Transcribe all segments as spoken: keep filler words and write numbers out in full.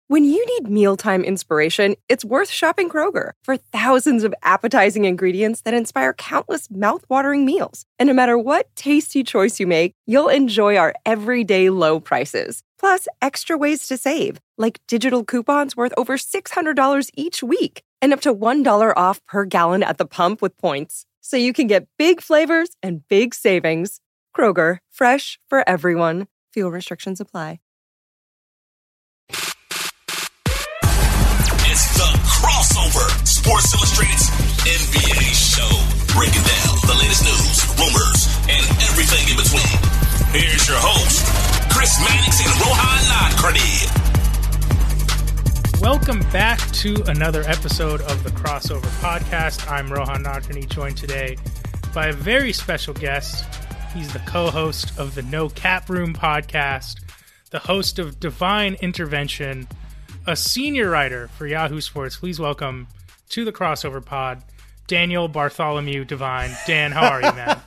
When you need mealtime inspiration, it's worth shopping Kroger for thousands of appetizing ingredients that inspire countless mouthwatering meals. And no matter what tasty choice you make, you'll enjoy our everyday low prices. Plus, extra ways to save, like digital coupons worth over six hundred dollars each week and up to one dollar off per gallon at the pump with points. So you can get big flavors and big savings. Kroger, fresh for everyone. Fuel restrictions apply. The Crossover, Sports Illustrated's N B A show, breaking down the latest news, rumors, and everything in between. Here's your host, Chris Mannix and Rohan Nadkarni. Welcome back to another episode of the Crossover Podcast. I'm Rohan Nadkarni, joined today by a very special guest. He's the co-host of the No Cap Room podcast, the host of Divine Intervention, a senior writer for Yahoo Sports. Please welcome to the Crossover Pod, Daniel Bartholomew Divine. Dan, how are you, man?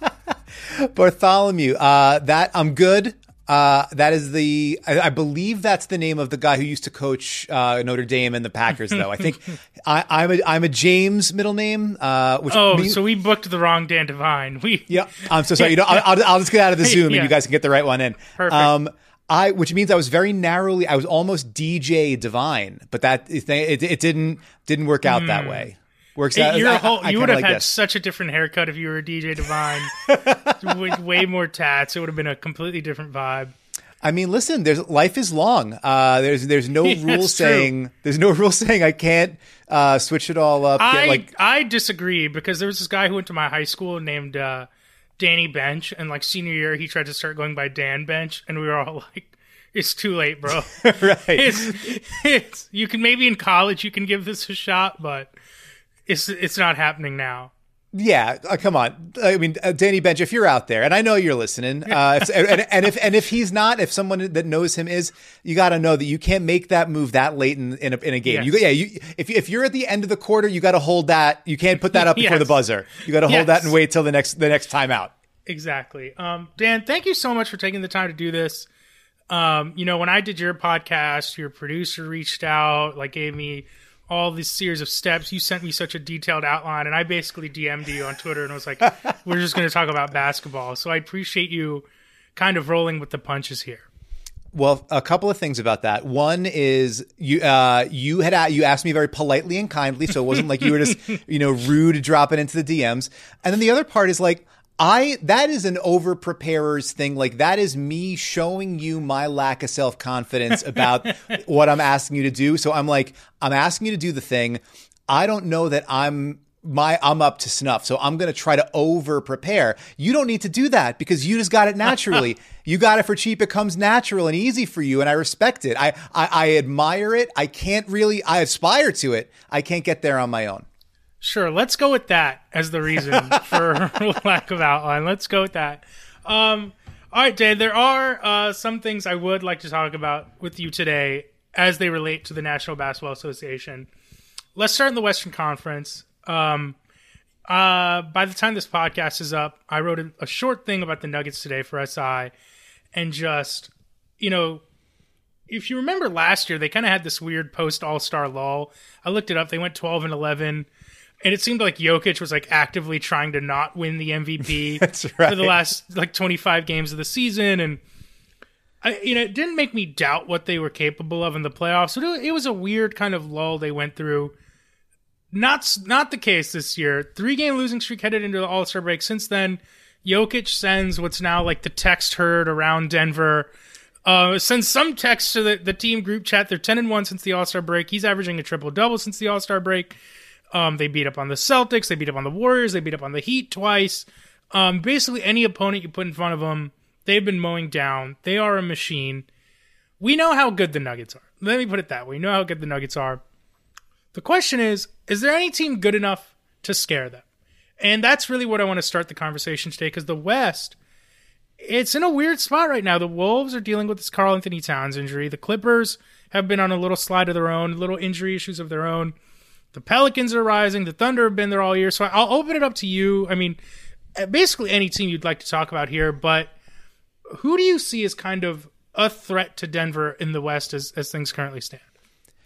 Bartholomew, uh, that I'm good. Uh, that is the, I, I believe that's the name of the guy who used to coach uh, Notre Dame and the Packers, though. I think I, I'm a I'm a James middle name. Uh, which oh, means, so we booked the wrong Dan Divine. We yeah, I'm so sorry. You know, I'll, I'll, I'll just get out of the Zoom yeah. and you guys can get the right one in. Perfect. Um, I, which means I was very narrowly, I was almost D J Divine, but that it, it, it didn't didn't work out mm. that way. Works it, out. You're I, a whole, I, I you would have like had this. such a different haircut if you were a D J Divine. With way more tats, it would have been a completely different vibe. I mean, listen, there's life is long. Uh, there's there's no rule saying true. there's no rule saying I can't uh, switch it all up. I get, like, I disagree because there was this guy who went to my high school named uh, Danny Bench, and like senior year he tried to start going by Dan Bench, and we were all like, "It's too late, bro." Right? It's, it's you can maybe in college you can give this a shot, but it's it's not happening now. Yeah, uh, come on. I mean, uh, Danny Bench, if you're out there, and I know you're listening, uh, if, and, and if and if he's not, if someone that knows him is, you got to know that you can't make that move that late in in a, in a game. Yes. You, yeah, you if if you're at the end of the quarter, you got to hold that. You can't put that up before yes. the buzzer. You got to hold yes. that and wait till the next the next time out. Exactly. Um, Dan, thank you so much for taking the time to do this. Um, you know, when I did your podcast, your producer reached out, like gave me all this series of steps. You sent me such a detailed outline, and I basically D M'd you on Twitter and was like, we're just going to talk about basketball. So I appreciate you kind of rolling with the punches here. Well, a couple of things about that. One is you uh, you had you asked me very politely and kindly, so it wasn't like you were just you know rude dropping into the D Ms. And then the other part is like, I that is an over preparer's thing. Like that is me showing you my lack of self-confidence about what I'm asking you to do. So I'm like, I'm asking you to do the thing. I don't know that I'm my I'm up to snuff. So I'm going to try to over prepare. You don't need to do that because you just got it naturally. You got it for cheap. It comes natural and easy for you. And I respect it. I, I, I admire it. I can't really, I aspire to it. I can't get there on my own. Sure, let's go with that as the reason for lack of outline. Let's go with that. Um, all right, Dan, there are uh, some things I would like to talk about with you today as they relate to the National Basketball Association. Let's start in the Western Conference. Um, uh, by the time this podcast is up, I wrote a, a short thing about the Nuggets today for S I, and just, you know, if you remember last year, they kind of had this weird post-All-Star lull. I looked it up. They went twelve and eleven. And it seemed like Jokic was like actively trying to not win the M V P That's right. for the last like twenty-five games of the season. And I, you know, it didn't make me doubt what they were capable of in the playoffs. So it was a weird kind of lull they went through. Not, not the case this year. Three game losing streak headed into the All-Star break. Since then, Jokic sends what's now like the text herd around Denver. Uh, sends some text to the, the team group chat. They're ten and one since the All-Star break. He's averaging a triple double since the All-Star break. Um, they beat up on the Celtics. They beat up on the Warriors. They beat up on the Heat twice. Um, basically, any opponent you put in front of them, they've been mowing down. They are a machine. We know how good the Nuggets are. Let me put it that way. We know how good the Nuggets are. The question is, is there any team good enough to scare them? And that's really what I want to start the conversation today, because the West, it's in a weird spot right now. The Wolves are dealing with this Karl Anthony Towns injury. The Clippers have been on a little slide of their own, little injury issues of their own. The Pelicans are rising. The Thunder have been there all year. So I'll open it up to you. I mean, basically any team you'd like to talk about here, but who do you see as kind of a threat to Denver in the West as, as things currently stand?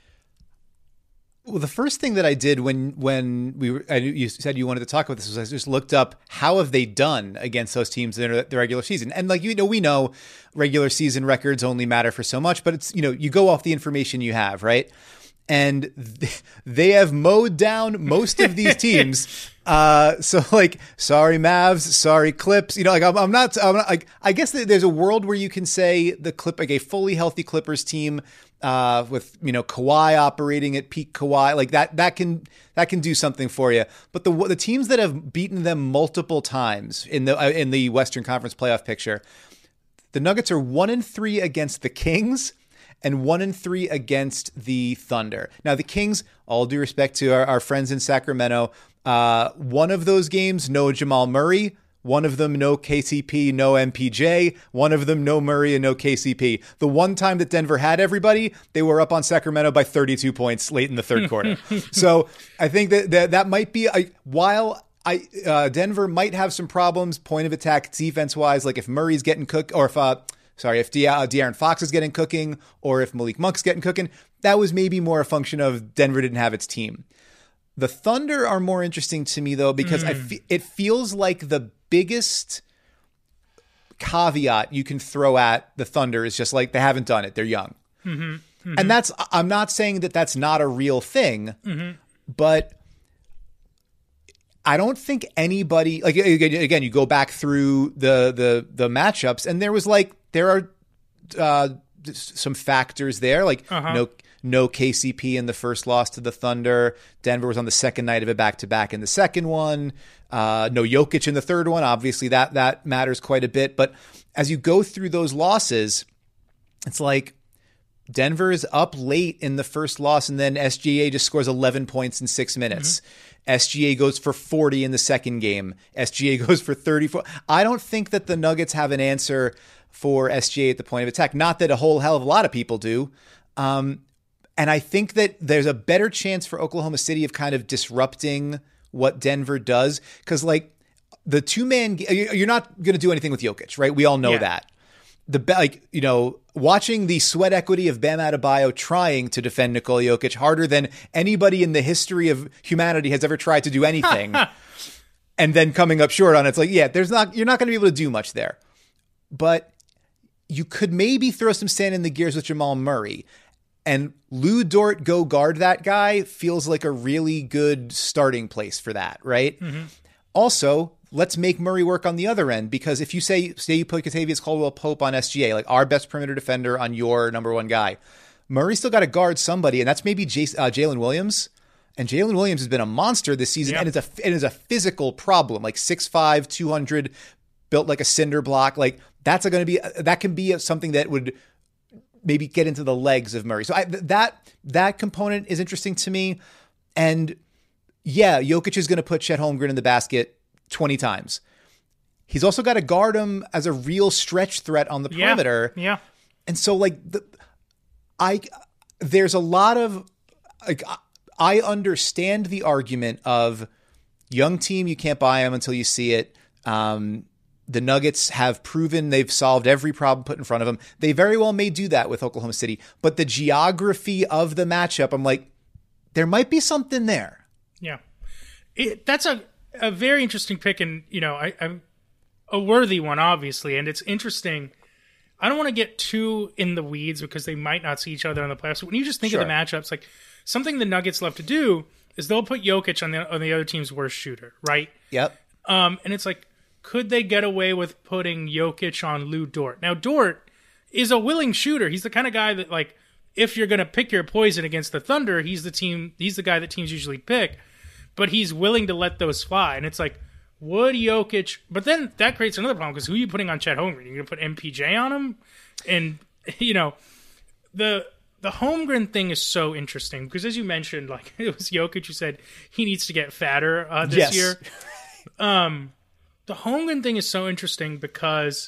Well, the first thing that I did when when we were, I, you said you wanted to talk about this was I just looked up how have they done against those teams in the regular season, and like you know we know regular season records only matter for so much, but it's you know you go off the information you have, right? And they have mowed down most of these teams. Uh, so like, sorry Mavs, sorry Clips. You know, like I'm, I'm not. I'm not like I guess there's a world where you can say the Clip, like a fully healthy Clippers team. Uh, with you know Kawhi operating at peak Kawhi, like that that can that can do something for you. But the the teams that have beaten them multiple times in the uh, in the Western Conference playoff picture, the Nuggets are one and three against the Kings and one and three against the Thunder. Now the Kings, all due respect to our, our friends in Sacramento, uh, one of those games no Jamal Murray. One of them, no K C P, no M P J. One of them, no Murray and no K C P. The one time that Denver had everybody, they were up on Sacramento by thirty-two points late in the third quarter. So I think that that, that might be, a, while I uh, Denver might have some problems point of attack defense-wise, like if Murray's getting cooked, or if, uh, sorry, if De- uh, De'Aaron Fox is getting cooking, or if Malik Monk's getting cooking, that was maybe more a function of Denver didn't have its team. The Thunder are more interesting to me, though, because mm. I fe- it feels like the biggest caveat you can throw at the Thunder is just like they haven't done it. They're young. Mm-hmm. Mm-hmm. And that's, I'm not saying that that's not a real thing, mm-hmm. but I don't think anybody, like, again, you go back through the, the, the matchups and there was like, there are uh, some factors there, like uh-huh. no, no K C P in the first loss to the Thunder. Denver was on the second night of a back-to-back in the second one. Uh, no Jokic in the third one. Obviously, that that matters quite a bit. But as you go through those losses, it's like Denver is up late in the first loss, and then S G A just scores eleven points in six minutes. Mm-hmm. S G A goes for forty in the second game. S G A goes for thirty-four. I don't think that the Nuggets have an answer for S G A at the point of attack. Not that a whole hell of a lot of people do. Um, and I think that there's a better chance for Oklahoma City of kind of disrupting what Denver does. Because, like, the two-man... You're not going to do anything with Jokic, right? We all know yeah. that. The like you know, watching the sweat equity of Bam Adebayo trying to defend Nikola Jokic harder than anybody in the history of humanity has ever tried to do anything, and then coming up short on it. It's like, yeah, there's not you're not going to be able to do much there. But you could maybe throw some sand in the gears with Jamal Murray. And Lou Dort go guard that guy feels like a really good starting place for that, right? Mm-hmm. Also, let's make Murray work on the other end, because if you say, say you put Kentavious Caldwell-Pope on S G A, like our best perimeter defender on your number one guy, Murray still got to guard somebody, and that's maybe J- uh, Jalen Williams. And Jalen Williams has been a monster this season, yep. and it's a it is a physical problem, like six five, two hundred, built like a cinder block. Like that's going to be that can be something that would maybe get into the legs of Murray. So I, that that component is interesting to me. And yeah, Jokic is going to put Chet Holmgren in the basket twenty times. He's also got to guard him as a real stretch threat on the perimeter. Yeah. yeah. And so like the, I, there's a lot of like, I understand the argument of young team. You can't buy them until you see it. Um, The Nuggets have proven they've solved every problem put in front of them. They very well may do that with Oklahoma City, but the geography of the matchup, I'm like, there might be something there. Yeah. It, that's a, a very interesting pick, and, you know, I, I'm a worthy one, obviously, and it's interesting. I don't want to get too in the weeds because they might not see each other in the playoffs. When you just think sure. of the matchups, like something the Nuggets love to do is they'll put Jokic on the, on the other team's worst shooter, right? Yep. Um, and it's like, could they get away with putting Jokic on Lou Dort? Now, Dort is a willing shooter. He's the kind of guy that, like, if you're going to pick your poison against the Thunder, he's the team. He's the guy that teams usually pick. But he's willing to let those fly. And it's like, would Jokic... But then that creates another problem, because who are you putting on Chet Holmgren? You're going to put M P J on him? And, you know, the the Holmgren thing is so interesting, because as you mentioned, like, it was Jokic who said he needs to get fatter uh, this yes. year. Um... The Holmgren thing is so interesting because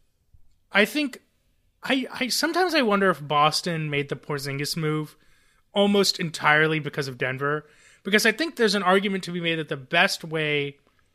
I think I, I sometimes I wonder if Boston made the Porzingis move almost entirely because of Denver, because I think there's an argument to be made that the best way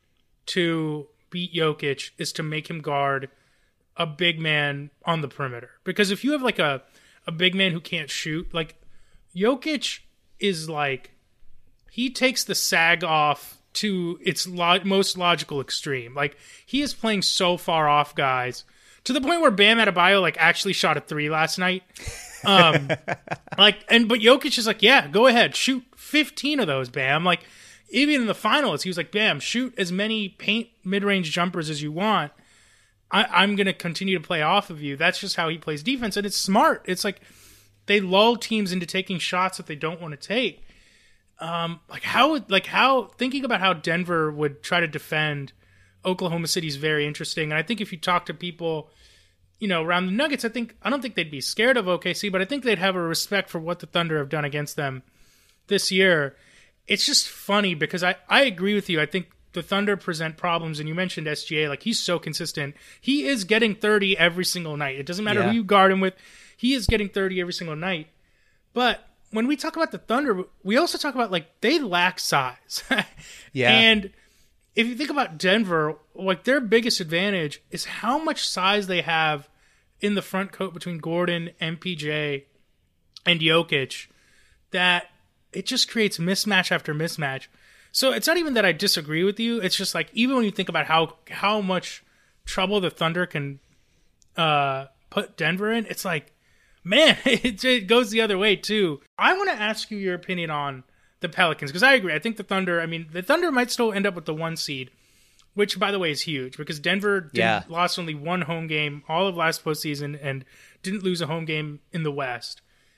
to beat Jokic is to make him guard a big man on the perimeter. Because if you have like a, a big man who can't shoot, like Jokic is like, he takes the sag off to its lo- most logical extreme. Like, he is playing so far off guys to the point where Bam Adebayo like actually shot a three last night. Um, like, and but Jokic is like, yeah, go ahead, shoot fifteen of those, Bam. Like, even in the finals, he was like, Bam, shoot as many paint mid-range jumpers as you want. I, I'm going to continue to play off of you. That's just how he plays defense, and it's smart. It's like they lull teams into taking shots that they don't want to take. Um, like how, like how, thinking about how Denver would try to defend Oklahoma City is very interesting. And I think if you talk to people, you know, around the Nuggets, I think I don't think they'd be scared of O K C, but I think they'd have a respect for what the Thunder have done against them this year. It's just funny because I, I agree with you. I think the Thunder present problems, and you mentioned S G A. Like, he's so consistent. He is getting thirty every single night. It doesn't matter yeah. who you guard him with. He is getting thirty every single night. But when we talk about the Thunder, we also talk about, like, they lack size. yeah. And if you think about Denver, like, their biggest advantage is how much size they have in the front court between Gordon, M P J, and Jokic, that it just creates mismatch after mismatch. So it's not even that I disagree with you. It's just like, even when you think about how how much trouble the Thunder can uh, put Denver in, it's like, man, it, it goes the other way too. I want to ask you your opinion on the Pelicans, because I agree. I think the Thunder, I mean, the Thunder might still end up with the one seed, which, by the way, is huge because Denver didn't, yeah. lost only one home game all of last postseason and didn't lose a home game in the West.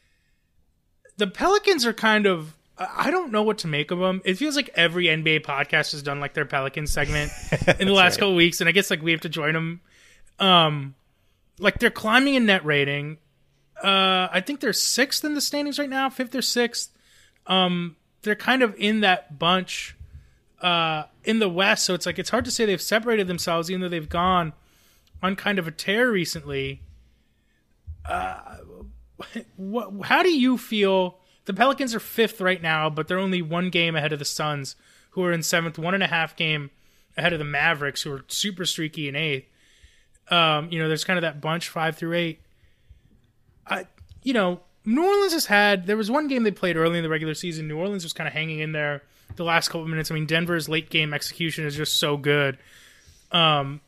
The Pelicans are kind of, I don't know what to make of them. It feels like every N B A podcast has done like their Pelicans segment in the last right. couple of weeks, and I guess like we have to join them. Um, like they're climbing in net rating. Uh, I think they're sixth in the standings right now, fifth or sixth. Um, they're kind of in that bunch uh, in the West, so it's like it's hard to say they've separated themselves, even though they've gone on kind of a tear recently. Uh, what, how do you feel? The Pelicans are fifth right now, but they're only one game ahead of the Suns, who are in seventh, one and a half game ahead of the Mavericks, who are super streaky in eighth. Um, you know, there's kind of that bunch five through eight. I, you know, New Orleans has had, there was one game they played early in the regular season. New Orleans was kind of hanging in there the last couple of minutes. I mean, Denver's late game execution is just so good. Um,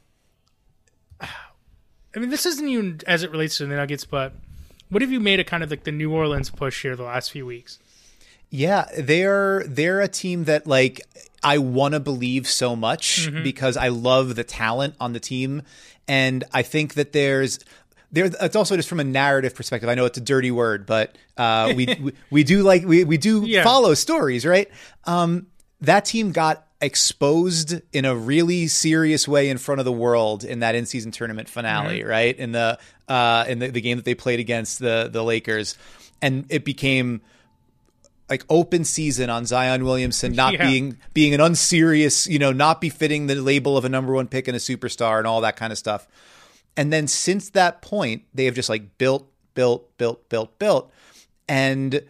I mean, this isn't even as it relates to the Nuggets, but what have you made of kind of like the New Orleans push here the last few weeks? Yeah, they're they're a team that like I want to believe so much mm-hmm. because I love the talent on the team, and I think that there's there. It's also just from a narrative perspective. I know it's a dirty word, but uh, we, we we do like we we do yeah. follow stories, right? Um, that team got exposed in a really serious way in front of the world in that in-season tournament finale, mm-hmm. right? In the uh, in the, the game that they played against the the Lakers, and it became like open season on Zion Williamson not yeah. being being an unserious, you know, not befitting the label of a number one pick and a superstar and all that kind of stuff. And then since that point, they have just like built, built, built, built, built, and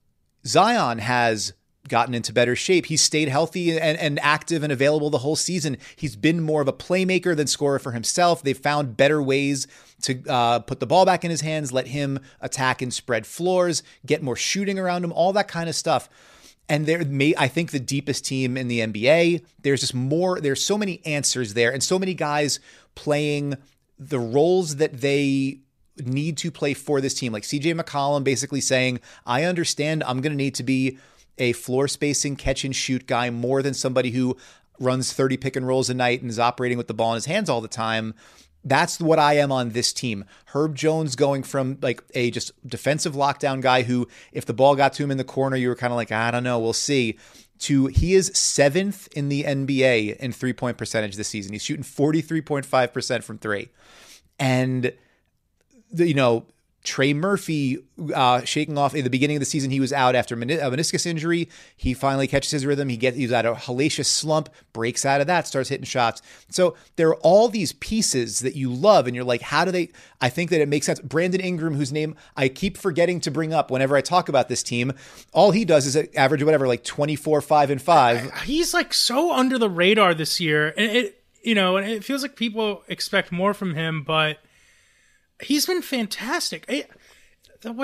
Zion has gotten into better shape. He's stayed healthy and, and active and available the whole season. He's been more of a playmaker than scorer for himself. They've found better ways to uh, put the ball back in his hands, let him attack and spread floors, get more shooting around him, all that kind of stuff. And they're, may, I think, the deepest team in the N B A. There's just more, there's so many answers there and so many guys playing the roles that they need to play for this team. Like C J McCollum basically saying, I understand I'm going to need to be a floor spacing catch and shoot guy more than somebody who runs thirty pick and rolls a night and is operating with the ball in his hands all the time. That's what I am on this team. Herb Jones going from like a just defensive lockdown guy who, if the ball got to him in the corner, you were kind of like, I don't know, we'll see, to he is seventh in the N B A in three-point percentage this season. He's shooting forty-three point five percent from three. And, the, you know, Trey Murphy uh, shaking off in the beginning of the season. He was out after a meniscus injury. He finally catches his rhythm. He gets he's out of a hellacious slump, breaks out of that, starts hitting shots. So there are all these pieces that you love, and you're like, how do they? I think that it makes sense. Brandon Ingram, whose name I keep forgetting to bring up whenever I talk about this team, all he does is average whatever, like twenty-four, five, and five. He's like so under the radar this year, and it you know, and it feels like people expect more from him, but he's been fantastic. I, what's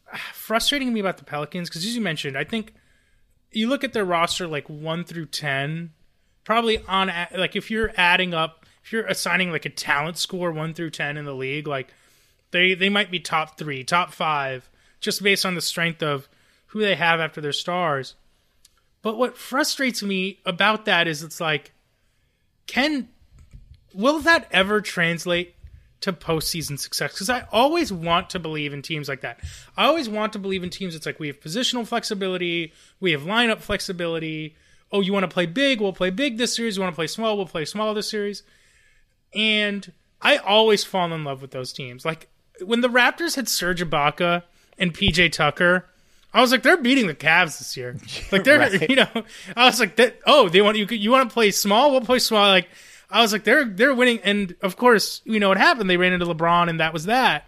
frustrating me about the Pelicans, because as you mentioned, I think you look at their roster like one through ten, probably on like if you're adding up, if you're assigning like a talent score one through ten in the league, like they they might be top three, top five, just based on the strength of who they have after their stars. But what frustrates me about that is it's like, can will that ever translate to postseason success? Because I always want to believe in teams like that. I always want to believe in teams. It's like we have positional flexibility, we have lineup flexibility. Oh, you want to play big? We'll play big this series. You want to play small? We'll play small this series. And I always fall in love with those teams. Like when the Raptors had Serge Ibaka and P J Tucker, I was like, they're beating the Cavs this year. Like they're, right. you know, I was like, that, oh, they want you. You want to play small? We'll play small. Like. I was like, they're they're winning, and of course, you know what happened. They ran into LeBron, and that was that.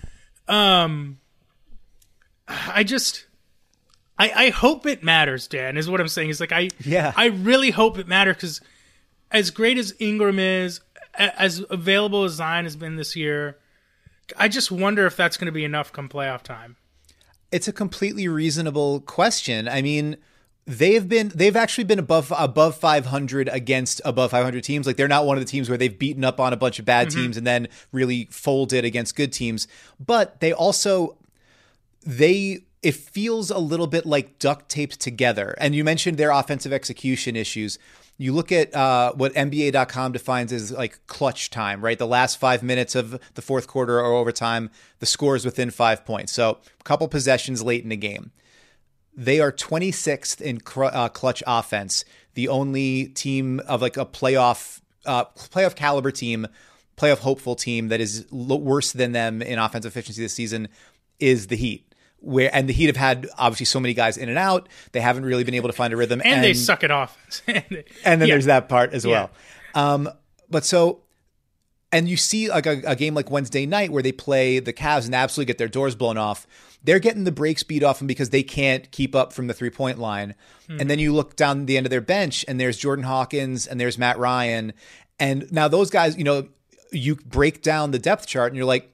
Um, I just, I I hope it matters, Dan. Is what I'm saying. Is like I yeah. I really hope it matters, because as great as Ingram is, as available as Zion has been this year, I just wonder if that's going to be enough come playoff time. It's a completely reasonable question. I mean. They've been they've actually been above above five hundred against above five hundred teams. Like they're not one of the teams where they've beaten up on a bunch of bad mm-hmm. teams and then really folded against good teams. But they also they it feels a little bit like duct taped together. And you mentioned their offensive execution issues. You look at uh, what N B A dot com defines as like clutch time, right? The last five minutes of the fourth quarter or overtime, the score is within five points. So a couple possessions late in the game. They are twenty-sixth in cr- uh, clutch offense. The only team of like a playoff, uh, playoff caliber team, playoff hopeful team that is lo- worse than them in offensive efficiency this season is the Heat. Where and the Heat have had obviously so many guys in and out. They haven't really been able to find a rhythm, and, and they suck at offense. and then yeah. there's that part as well. Yeah. Um, but so. And you see like a, a game like Wednesday night where they play the Cavs and absolutely get their doors blown off. They're getting the brakes beat off them because they can't keep up from the three-point line. Mm-hmm. And then you look down the end of their bench and there's Jordan Hawkins and there's Matt Ryan. And now those guys, you know, you break down the depth chart and you're like,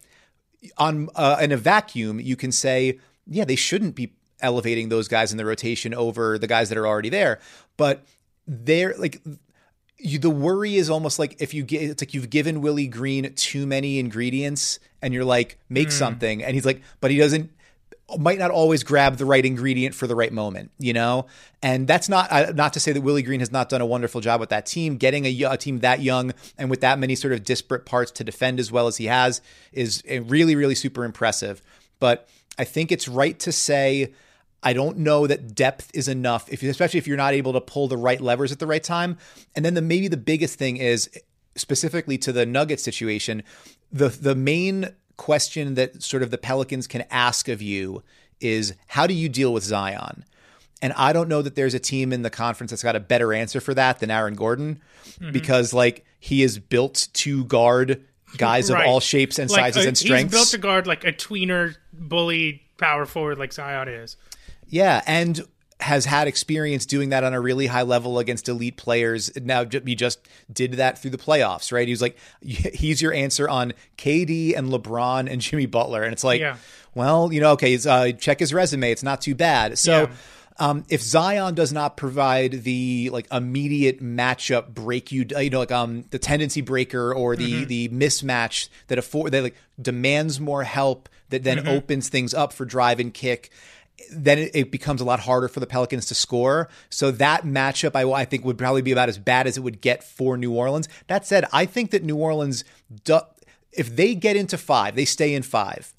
on uh, in a vacuum, you can say, yeah, they shouldn't be elevating those guys in the rotation over the guys that are already there. But they're like... You, the worry is almost like if you get, it's like you've given Willie Green too many ingredients and you're like, make mm. something. And he's like, but he doesn't, might not always grab the right ingredient for the right moment, you know? And that's not, uh, not to say that Willie Green has not done a wonderful job with that team. Getting a, a team that young and with that many sort of disparate parts to defend as well as he has is really, really super impressive. But I think it's right to say, I don't know that depth is enough, if especially if you're not able to pull the right levers at the right time. And then the maybe the biggest thing is specifically to the Nuggets situation, the the main question that sort of the Pelicans can ask of you is how do you deal with Zion? And I don't know that there's a team in the conference that's got a better answer for that than Aaron Gordon, mm-hmm. because like he is built to guard guys right. of all shapes and like sizes a, and strengths. He's built to guard like a tweener bully power forward like Zion is. Yeah, and has had experience doing that on a really high level against elite players. Now, he just did that through the playoffs, right? He was like, he's your answer on K D and LeBron and Jimmy Butler. And it's like, yeah. well, you know, okay, uh, check his resume. It's not too bad. So yeah. um, if Zion does not provide the like immediate matchup break, you, you know, like um, the tendency breaker or the, mm-hmm. the mismatch that afford that like demands more help that then mm-hmm. opens things up for drive and kick, then it, it becomes a lot harder for the Pelicans to score. So that matchup, I, I think, would probably be about as bad as it would get for New Orleans. That said, I think that New Orleans, do, if they get into five, they stay in five.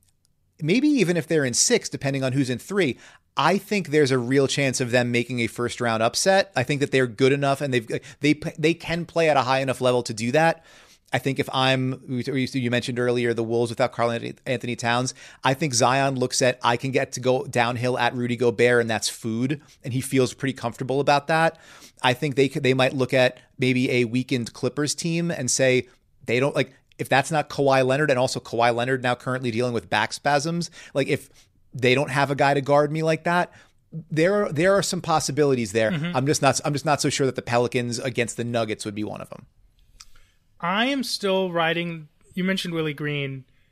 Maybe even if they're in six, depending on who's in three, I think there's a real chance of them making a first round upset. I think that they're good enough and they've they they can play at a high enough level to do that. I think if I'm, you mentioned earlier, the Wolves without Karl Anthony Towns, I think Zion looks at, I can get to go downhill at Rudy Gobert and that's food. And he feels pretty comfortable about that. I think they could, they might look at maybe a weakened Clippers team and say, they don't like, if that's not Kawhi Leonard and also Kawhi Leonard now currently dealing with back spasms, like if they don't have a guy to guard me like that, there are, there are some possibilities there. Mm-hmm. I'm just not, I'm just not so sure that the Pelicans against the Nuggets would be one of them. I am still riding. You mentioned Willie Green.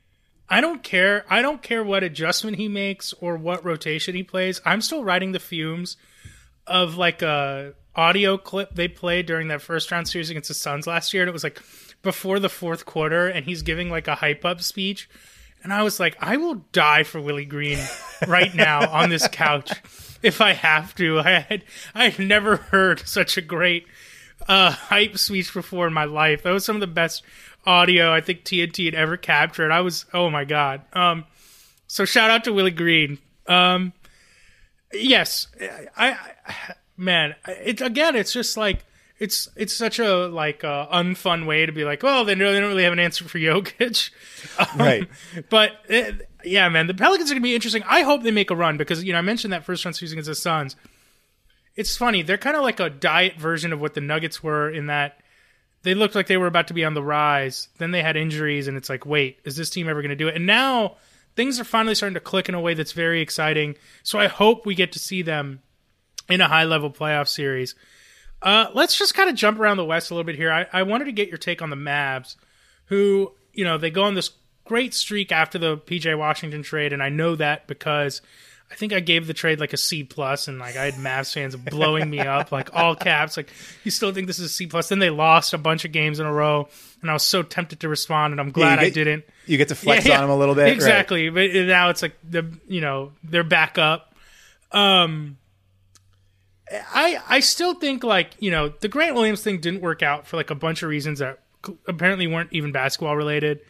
I don't care. I don't care what adjustment he makes or what rotation he plays. I'm still riding the fumes of like a audio clip they played during that first round series against the Suns last year. And it was like before the fourth quarter and he's giving like a hype up speech. And I was like, I will die for Willie Green right now on this couch if I have to. I had, I had never heard such a great uh, hype speech before in my life. That was some of the best audio I think T N T had ever captured. I was, oh my God. Um, so shout out to Willie Green. Um, yes, I, I man, it again, it's just like, It's it's such a like uh, unfun way to be like, well, they don't, they don't really have an answer for Jokic, um, right? But it, yeah, man, the Pelicans are gonna be interesting. I hope they make a run because you know I mentioned that first round series against the Suns. It's funny; they're kind of like a diet version of what the Nuggets were in that they looked like they were about to be on the rise. Then they had injuries, and it's like, wait, is this team ever going to do it? And now things are finally starting to click in a way that's very exciting. So I hope we get to see them in a high level playoff series. Uh, let's just kind of jump around the West a little bit here. I, I wanted to get your take on the Mavs, who, you know, they go on this great streak after the P J Washington trade, and I know that because I think I gave the trade like a C plus, and like I had Mavs fans blowing me up, like all caps, like you still think this is a C plus. Then they lost a bunch of games in a row, and I was so tempted to respond, and I'm glad yeah, get, I didn't. You get to flex yeah, on them a little bit, exactly. Right. But now it's like the you know they're back up. Um. I I still think, like, you know, the Grant Williams thing didn't work out for, like, a bunch of reasons that apparently weren't even basketball related.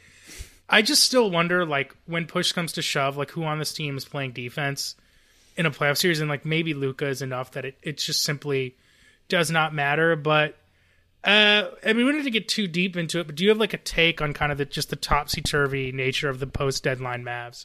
I just still wonder, like, when push comes to shove, like, who on this team is playing defense in a playoff series, and, like, maybe Luka is enough that it, it just simply does not matter. But, uh, I mean, we don't have to get too deep into it, but do you have, like, a take on kind of the just the topsy-turvy nature of the post-deadline Mavs?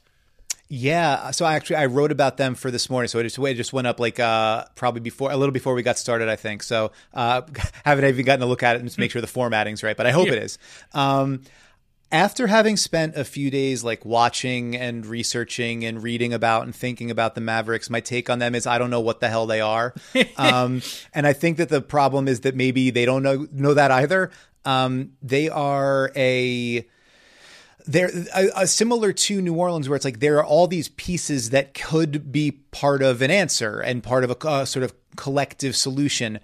Yeah, so I actually I wrote about them for this morning, so it just, it just went up like uh, probably before a little before we got started, I think. So uh, haven't even gotten a look at it and to make sure the formatting's right, but I hope yeah. it is. Um, after having spent a few days like watching and researching and reading about and thinking about the Mavericks, my take on them is I don't know what the hell they are, um, and I think that the problem is that maybe they don't know know that either. Um, they are a They're uh, uh, similar to New Orleans, where it's like there are all these pieces that could be part of an answer and part of a uh, sort of collective solution.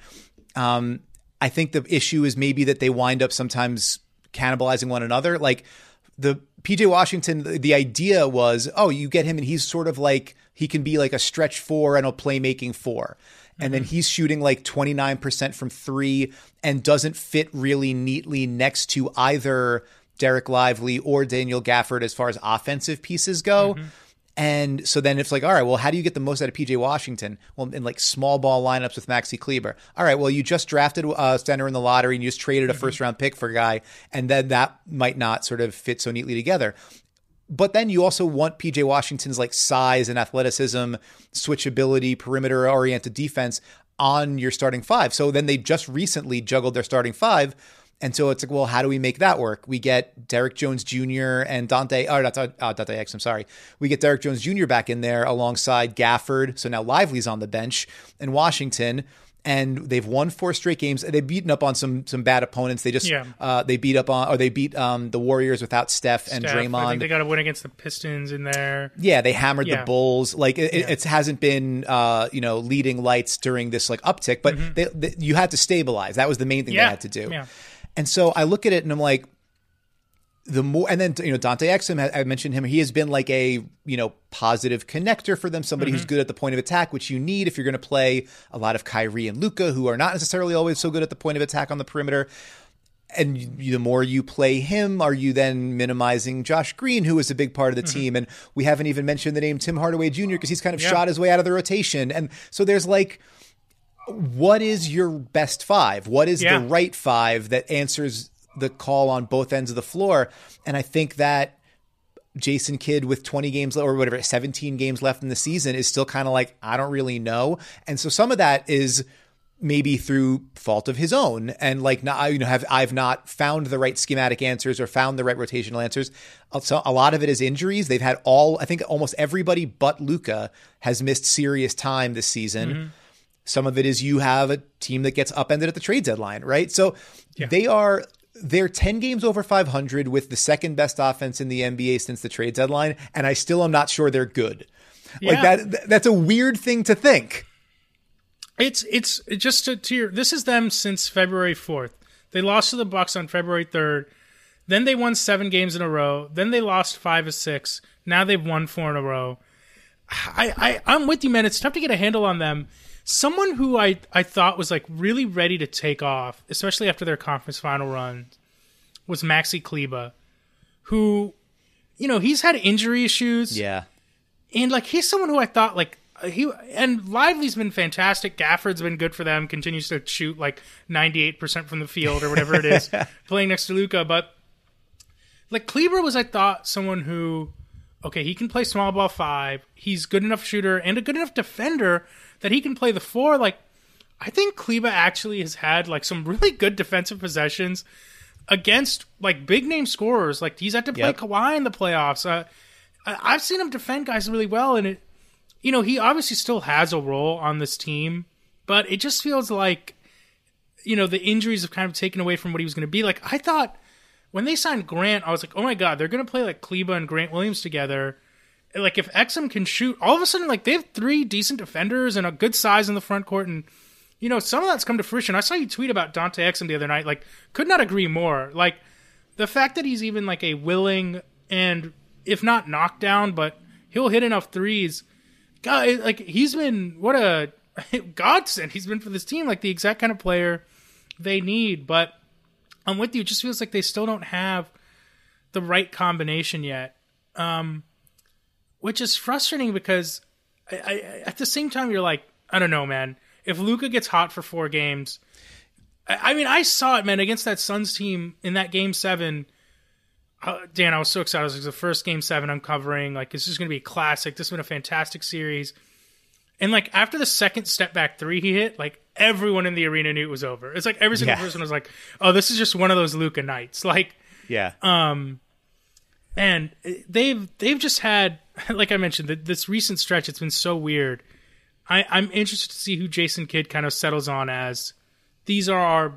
Um, I think the issue is maybe that they wind up sometimes cannibalizing one another. Like the P J Washington, the, the idea was, oh, you get him and he's sort of like, he can be like a stretch four and a playmaking four. And mm-hmm. then he's shooting like twenty-nine percent from three and doesn't fit really neatly next to either Derek Lively or Daniel Gafford as far as offensive pieces go. Mm-hmm. And so then it's like, all right, well, how do you get the most out of P J Washington? Well, in like small ball lineups with Maxi Kleber. All right, well, you just drafted a center in the lottery and you just traded a mm-hmm. first round pick for a guy. And then that might not sort of fit so neatly together. But then you also want P J Washington's like size and athleticism, switchability, perimeter oriented defense on your starting five. So then they just recently juggled their starting five. And so it's like, well, how do we make that work? We get Derek Jones Junior and Dante, or not uh, Dante X, I'm sorry. We get Derek Jones Junior back in there alongside Gafford. So now Lively's on the bench and Washington, and they've won four straight games. They've beaten up on some some bad opponents. They just yeah. uh, they beat up on, or they beat um, the Warriors without Steph, Steph and Draymond. I think they got a win against the Pistons in there. Yeah, they hammered yeah. the Bulls. Like it, yeah. it hasn't been uh, you know leading lights during this like uptick, but mm-hmm. they, they, you had to stabilize. That was the main thing yeah. they had to do. Yeah. And so I look at it and I'm like, the more, and then, you know, Dante Exum, I mentioned him. He has been like a, you know, positive connector for them, somebody mm-hmm. who's good at the point of attack, which you need if you're going to play a lot of Kyrie and Luka, who are not necessarily always so good at the point of attack on the perimeter. And you, the more you play him, are you then minimizing Josh Green, who is a big part of the mm-hmm. team? And we haven't even mentioned the name Tim Hardaway Junior because he's kind of yeah. shot his way out of the rotation. And so there's like, what is your best five? What is yeah. the right five that answers the call on both ends of the floor? And I think that Jason Kidd with twenty games or whatever, seventeen games left in the season is still kind of like, I don't really know. And so some of that is maybe through fault of his own. And like, not, you know, have, I've not found the right schematic answers or found the right rotational answers. So a lot of it is injuries. They've had all, I think almost everybody but Luka has missed serious time this season. Mm-hmm. Some of it is you have a team that gets upended at the trade deadline, right? So yeah. they are they're ten games over five hundred with the second best offense in the N B A since the trade deadline, and I still am not sure they're good. Yeah. Like that, that's a weird thing to think. It's it's just to, to your, this is them since February fourth. They lost to the Bucks on February third. Then they won seven games in a row. Then they lost five of six. Now they've won four in a row. I, I, I'm with you, man. It's tough to get a handle on them. Someone who I, I thought was like really ready to take off, especially after their conference final run, was Maxi Kleber, who, you know, he's had injury issues. Yeah. And like he's someone who I thought like he and Lively's been fantastic. Gafford's been good for them. Continues to shoot like ninety-eight percent from the field or whatever it is, playing next to Luka. But like Kleber was, I thought, someone who, okay, he can play small ball five. He's good enough shooter and a good enough defender that he can play the four. Like, I think Kleber actually has had like some really good defensive possessions against like big name scorers. Like he's had to play yep. Kawhi in the playoffs. Uh, I- I've seen him defend guys really well, and it, you know, he obviously still has a role on this team, but it just feels like, you know, the injuries have kind of taken away from what he was going to be. Like I thought when they signed Grant, I was like, oh my god, they're going to play like Kleber and Grant Williams together. Like if Exum can shoot, all of a sudden, like they have three decent defenders and a good size in the front court, and you know some of that's come to fruition. I saw you tweet about Dante Exum the other night. Like, could not agree more. Like the fact that he's even like a willing and if not knockdown, but he'll hit enough threes. God, like he's been what a godsend he's been for this team. Like the exact kind of player they need. But I'm with you. It just feels like they still don't have the right combination yet. Um. Which is frustrating because I, I, at the same time, you're like, I don't know, man. If Luka gets hot for four games, I, I mean, I saw it, man, against that Suns team in that game seven. Uh, Dan, I was so excited. It was like the first game seven I'm covering. Like, this is going to be a classic. This has been a fantastic series. And, like, after the second step back three he hit, like, everyone in the arena knew it was over. It's like every single yeah. person was like, oh, this is just one of those Luka nights. Like, yeah. Um, and they've, they've just had, like I mentioned, the, this recent stretch, it's been so weird. I, I'm interested to see who Jason Kidd kind of settles on as. These are our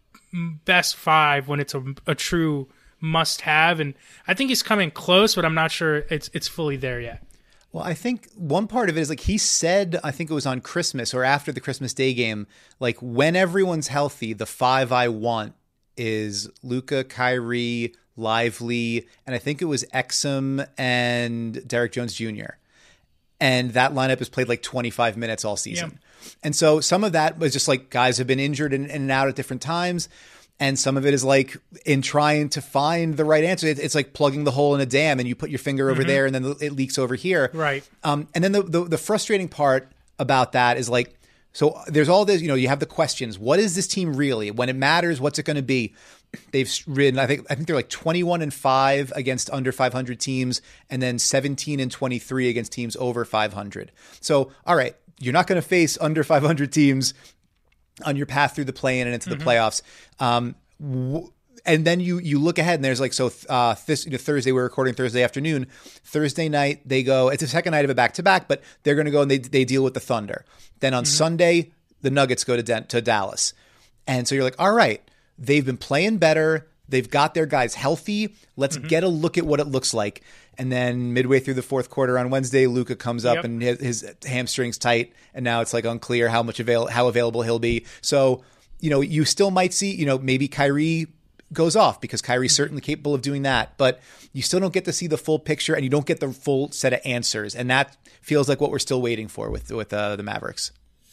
best five when it's a, a true must-have, and I think he's coming close, but I'm not sure it's it's fully there yet. Well, I think one part of it is like he said, I think it was on Christmas or after the Christmas Day game, like when everyone's healthy, the five I want is Luka, Kyrie, Lively, and I think it was Exum and Derek Jones Junior And that lineup has played like twenty-five minutes all season. Yeah. And so some of that was just like guys have been injured in, in and out at different times. And some of it is like in trying to find the right answer. It's like plugging the hole in a dam and you put your finger over mm-hmm. there and then it leaks over here. Right. Um, and then the, the the frustrating part about that is like, so there's all this, you know, you have the questions. What is this team really? When it matters, what's it going to be? They've ridden, I think, I think they're like twenty-one and five against under five hundred teams, and then seventeen and twenty-three against teams over five hundred. So, all right, you're not going to face under five hundred teams on your path through the play-in and into the mm-hmm. playoffs. Um, w- and then you you look ahead, and there's like, so uh, this you know, Thursday, we're recording Thursday afternoon. Thursday night, they go, it's the second night of a back-to-back, but they're going to go and they they deal with the Thunder. Then on mm-hmm. Sunday, the Nuggets go to Den- to Dallas. And so you're like, all right, they've been playing better. They've got their guys healthy. Let's mm-hmm. get a look at what it looks like. And then midway through the fourth quarter on Wednesday, Luka comes up yep. and his, his hamstring's tight. And now it's like unclear how much avail- how available he'll be. So, you know, you still might see, you know, maybe Kyrie goes off because Kyrie's certainly capable of doing that. But you still don't get to see the full picture and you don't get the full set of answers. And that feels like what we're still waiting for with, with uh, the Mavericks.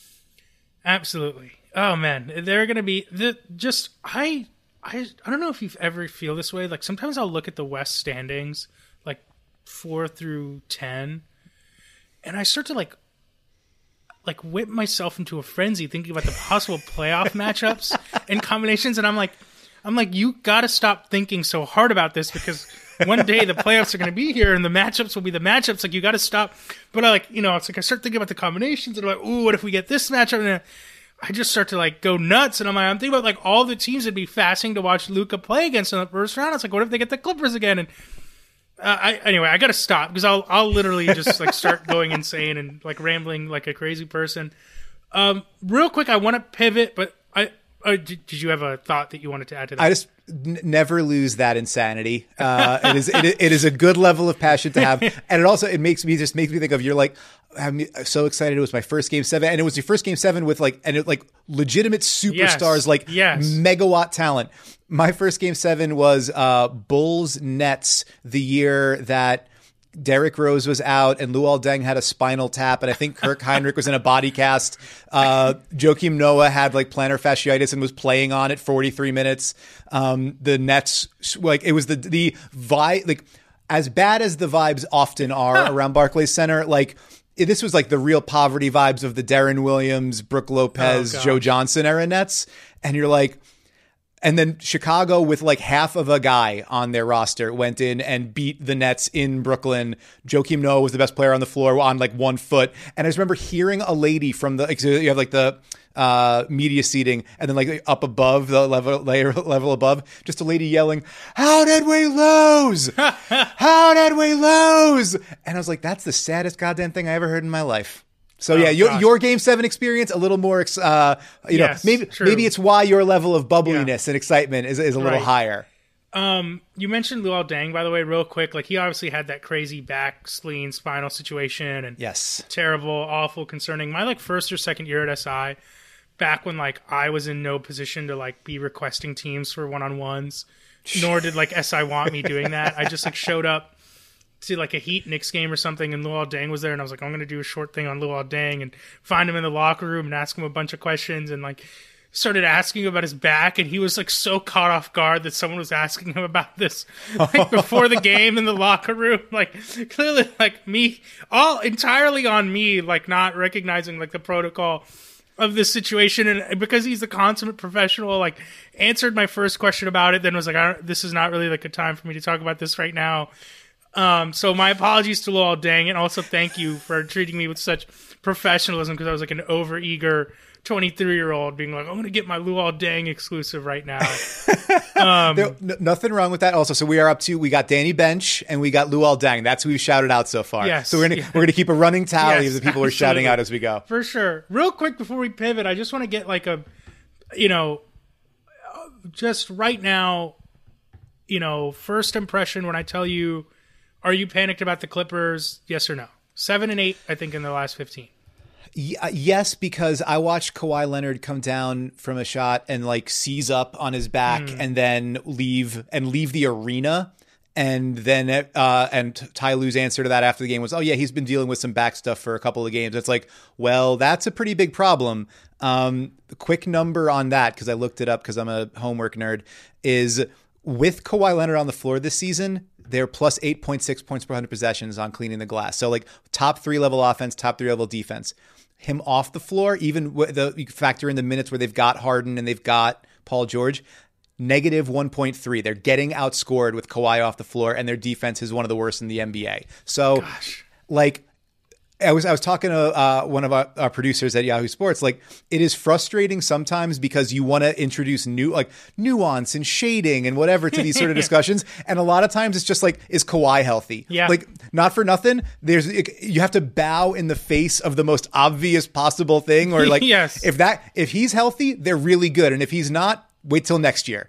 Absolutely. Oh, man. They're going to be the, just, I, I, I don't know if you ever feel this way. Like sometimes I'll look at the West standings, like four through ten, and I start to like, like whip myself into a frenzy thinking about the possible playoff matchups and combinations. And I'm like, I'm like, you got to stop thinking so hard about this because one day the playoffs are going to be here and the matchups will be the matchups. Like you got to stop. But I like, you know, it's like I start thinking about the combinations and I'm like, ooh, what if we get this matchup? And I just start to like go nuts. And I'm like, I'm thinking about like all the teams that'd be fasting to watch Luka play against in the first round. It's like, what if they get the Clippers again? And uh, I, anyway, I got to stop because I'll, I'll literally just like start going insane and like rambling like a crazy person. Um, real quick, I want to pivot, but I, Uh, did, did you have a thought that you wanted to add to that? I just n- never lose that insanity. Uh, it is it, it is a good level of passion to have, and it also it makes me just makes me think of you're like I'm so excited. It was my first game seven, and it was your first game seven with like and it like legitimate superstars, yes. like yes. megawatt talent. My first game seven was uh, Bulls Nets, the year that Derrick Rose was out and Luol Deng had a spinal tap, and I think Kirk Heinrich was in a body cast. Uh, Joakim Noah had like plantar fasciitis and was playing on it forty-three minutes. Um, the Nets, like it was the the vibe, like as bad as the vibes often are around Barclays Center, like. It, this was like the real poverty vibes of the Darren Williams, Brooke Lopez, oh, Joe Johnson era Nets, and you're like. And then Chicago, with like half of a guy on their roster, went in and beat the Nets in Brooklyn. Joakim Noah was the best player on the floor on like one foot. And I just remember hearing a lady from the, so you have like the uh, media seating, and then like up above the level, layer level above, just a lady yelling, "How did we lose? How did we lose?" And I was like, that's the saddest goddamn thing I ever heard in my life. So, oh, yeah, your, your game seven experience, a little more, uh, you yes, know, maybe true. maybe it's why your level of bubbliness yeah. and excitement is, is a little right. higher. Um, you mentioned Luol Deng, by the way, real quick. Like, he obviously had that crazy back spleen spinal situation and yes, terrible, awful, concerning. My, like, first or second year at S I, back when, like, I was in no position to, like, be requesting teams for one-on-ones, nor did, like, S I want me doing that. I just, like, showed up to like a Heat Knicks game or something, and Luol Deng was there, and I was like, I'm going to do a short thing on Luol Deng and find him in the locker room and ask him a bunch of questions, and like started asking about his back, and he was like so caught off guard that someone was asking him about this like before the game in the locker room, like clearly like me, all entirely on me, like not recognizing like the protocol of this situation, and because he's a consummate professional, like answered my first question about it, then was like, I don't, this is not really like a time for me to talk about this right now. Um, so my apologies to Luol Deng, and also thank you for treating me with such professionalism, because I was like an overeager twenty-three-year-old being like, I'm going to get my Luol Deng exclusive right now. Um, there, n- nothing wrong with that. Also, so we are up to, we got Danny Bench and we got Luol Deng. That's who we've shouted out so far. Yes. So we're going yeah. we're gonna keep a running tally yes, of the people absolutely. we're shouting out as we go. For sure. Real quick before we pivot, I just want to get like a, you know, just right now, you know, first impression when I tell you, are you panicked about the Clippers? Yes or no? Seven and eight, I think, in the last fifteen. Yeah, yes, because I watched Kawhi Leonard come down from a shot and like seize up on his back mm. and then leave and leave the arena. And then uh, and Ty Lue's answer to that after the game was, oh, yeah, he's been dealing with some back stuff for a couple of games. It's like, well, that's a pretty big problem. Um, the quick number on that, because I looked it up because I'm a homework nerd, is with Kawhi Leonard on the floor this season, they're plus eight point six points per one hundred possessions on cleaning the glass. So like top three level offense, top three level defense. Him off the floor, even with the you factor in the minutes where they've got Harden and they've got Paul George, negative one point three. They're getting outscored with Kawhi off the floor, and their defense is one of the worst in the N B A. So Gosh. like I was I was talking to uh, one of our, our producers at Yahoo Sports. Like, it is frustrating sometimes because you want to introduce new like nuance and shading and whatever to these sort of discussions, and a lot of times it's just like, is Kawhi healthy? Yeah. Like, not for nothing, there's you have to bow in the face of the most obvious possible thing, or like yes. if that if he's healthy, they're really good, and if he's not, wait till next year.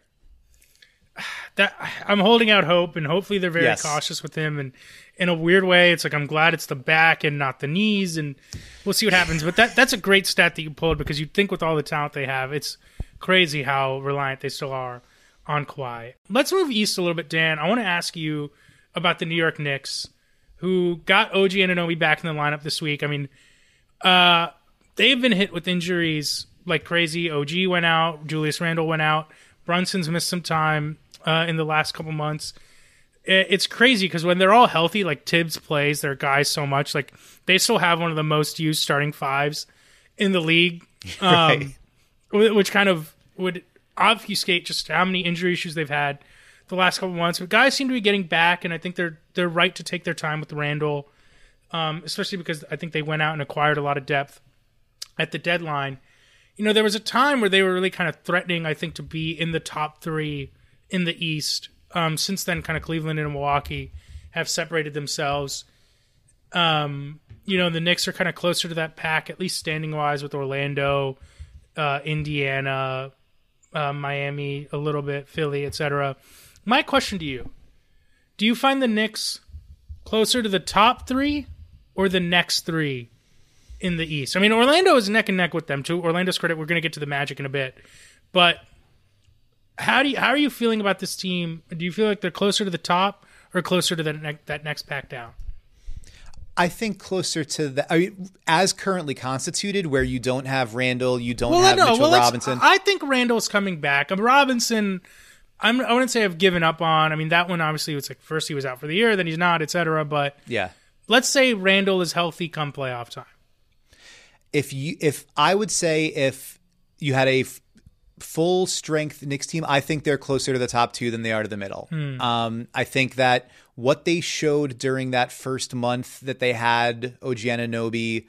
That I'm holding out hope, and hopefully they're very yes. cautious with him. And in a weird way, it's like, I'm glad it's the back and not the knees, and we'll see what happens. But that that's a great stat that you pulled, because you'd think with all the talent they have, it's crazy how reliant they still are on Kawhi. Let's move east a little bit, Dan. I want to ask you about the New York Knicks, who got O G Anunoby back in the lineup this week. I mean, uh, they've been hit with injuries like crazy. O G went out. Julius Randle went out. Brunson's missed some time uh, in the last couple months. It's crazy because when they're all healthy, like Tibbs plays their guys so much, like they still have one of the most used starting fives in the league, um, right. which kind of would obfuscate just how many injury issues they've had the last couple months. But guys seem to be getting back, and I think they're they're right to take their time with Randall, um, especially because I think they went out and acquired a lot of depth at the deadline. You know, there was a time where they were really kind of threatening, I think, to be in the top three in the East. Um, since then, kind of Cleveland and Milwaukee have separated themselves. Um, you know, the Knicks are kind of closer to that pack, at least standing-wise, with Orlando, uh, Indiana, uh, Miami a little bit, Philly, et cetera. My question to you, do you find the Knicks closer to the top three or the next three in the East? I mean, Orlando is neck and neck with them, too. Orlando's credit, we're going to get to the Magic in a bit. But how do you, how are you feeling about this team? Do you feel like they're closer to the top or closer to the ne- that next pack down? I think closer to the I mean, as currently constituted, where you don't have Randall, you don't well, have no, Mitchell well, Robinson. I think Randall's coming back. Robinson, I'm, I wouldn't say I've given up on. I mean, that one obviously was like first he was out for the year, then he's not, et cetera. But yeah, let's say Randall is healthy come playoff time. If you, if I would say if you had a f- full strength Knicks team, I think they're closer to the top two than they are to the middle. Hmm. Um, I think that what they showed during that first month that they had O G Anunoby,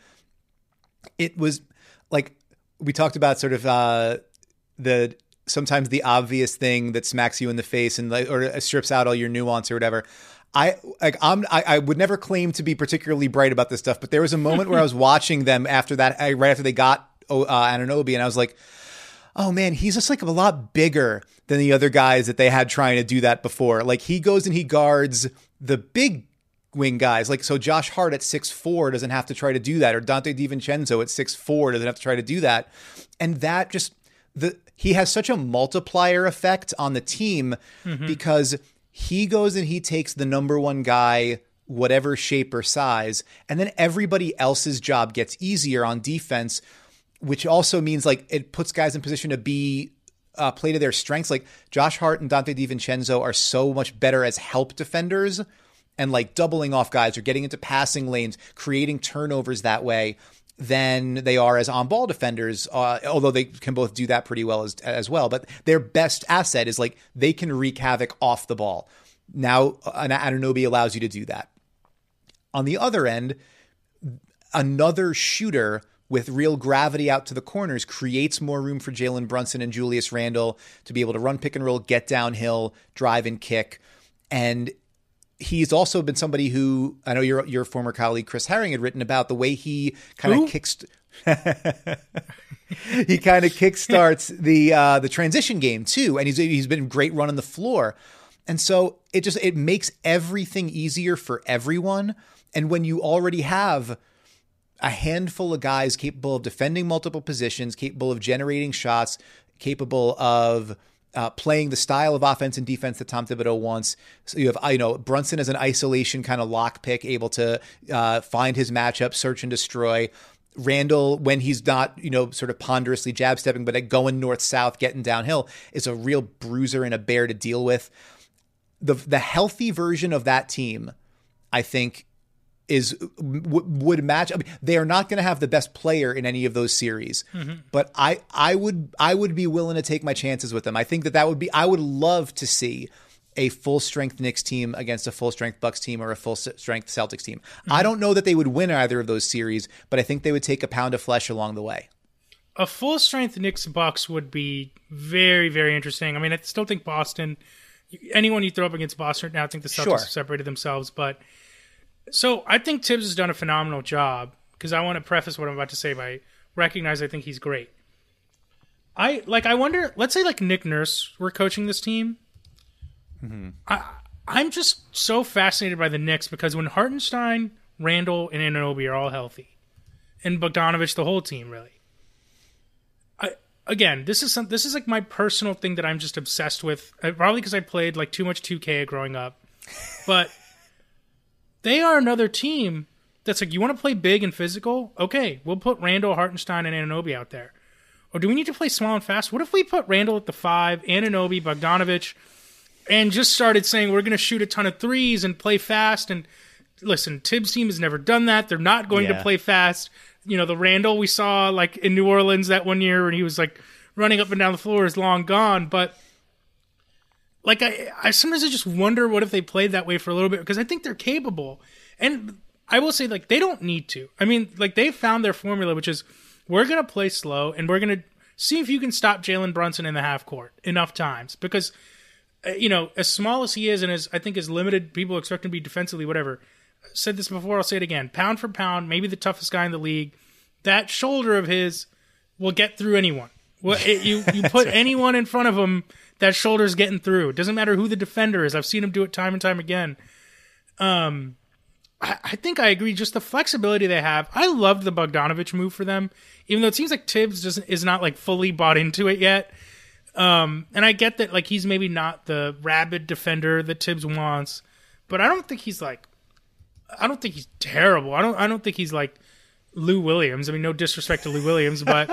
it was like we talked about sort of uh, the sometimes the obvious thing that smacks you in the face and like, or strips out all your nuance or whatever. I like I'm I, I would never claim to be particularly bright about this stuff, but there was a moment where I was watching them after that, right after they got uh, Anunoby, and I was like, oh man, he's just like a lot bigger than the other guys that they had trying to do that before. Like he goes and he guards the big wing guys. Like, so Josh Hart at six foot four doesn't have to try to do that. Or Dante DiVincenzo at six foot four doesn't have to try to do that. And that just, the he has such a multiplier effect on the team mm-hmm. because he goes and he takes the number one guy, whatever shape or size, and then everybody else's job gets easier on defense, which also means like it puts guys in position to be uh, play to their strengths. Like Josh Hart and Dante DiVincenzo are so much better as help defenders and like doubling off guys or getting into passing lanes, creating turnovers that way than they are as on-ball defenders, uh, although they can both do that pretty well as, as well. But their best asset is like they can wreak havoc off the ball. Now, an Anunoby allows you to do that. On the other end, another shooter with real gravity out to the corners creates more room for Jalen Brunson and Julius Randle to be able to run pick and roll, get downhill, drive and kick. And he's also been somebody who, I know your your former colleague Chris Herring had written about the way he kind of kicks he kind of kickstarts the uh, the transition game too, and he's he's been great running the floor. And so it just it makes everything easier for everyone. And when you already have a handful of guys capable of defending multiple positions, capable of generating shots, capable of uh, playing the style of offense and defense that Tom Thibodeau wants. So you have, you know, Brunson as an isolation kind of lock pick, able to uh, find his matchup, search and destroy. Randall, when he's not, you know, sort of ponderously jab stepping, but going north south, getting downhill, is a real bruiser and a bear to deal with. The the healthy version of that team, I think, is w- would match. I mean, they are not going to have the best player in any of those series, mm-hmm. but I I would I would be willing to take my chances with them. I think that that would be. I would love to see a full strength Knicks team against a full strength Bucks team or a full strength Celtics team. Mm-hmm. I don't know that they would win either of those series, but I think they would take a pound of flesh along the way. A full strength Knicks Bucks would be very very interesting. I mean, I still think Boston. Anyone you throw up against Boston now, I think the Celtics sure. have separated themselves, but. So I think Tibbs has done a phenomenal job because I want to preface what I'm about to say by recognize I think he's great. I like. I wonder. Let's say like Nick Nurse were coaching this team. Mm-hmm. I I'm just so fascinated by the Knicks because when Hartenstein, Randall, and Anunoby are all healthy, and Bogdanovich, the whole team really. I again, this is some. This is like my personal thing that I'm just obsessed with. Probably because I played like too much two K growing up, but. They are another team that's like, you want to play big and physical? Okay, we'll put Randall, Hartenstein, and Anunoby out there. Or do we need to play small and fast? What if we put Randall at the five, Anunoby, Bogdanovich, and just started saying we're going to shoot a ton of threes and play fast? And listen, Tibbs' team has never done that. They're not going yeah. to play fast. You know, the Randall we saw like in New Orleans that one year when he was like running up and down the floor is long gone. But Like, I, I sometimes I just wonder what if they played that way for a little bit, because I think they're capable. And I will say, like, they don't need to. I mean, like, they found their formula, which is we're going to play slow, and we're going to see if you can stop Jalen Brunson in the half court enough times. Because, uh, you know, as small as he is and as I think as limited people expect him to be defensively, whatever. I said this before, I'll say it again. Pound for pound, maybe the toughest guy in the league. That shoulder of his will get through anyone. Well, it, you you put anyone in front of him, that shoulder's getting through. It doesn't matter who the defender is. I've seen him do it time and time again. Um, I, I think I agree. Just the flexibility they have. I loved the Bogdanovich move for them, even though it seems like Tibbs just is not like fully bought into it yet. Um, and I get that like he's maybe not the rabid defender that Tibbs wants, but I don't think he's like, I don't think he's terrible. I don't. I don't think he's like Lou Williams. I mean, no disrespect to Lou Williams, but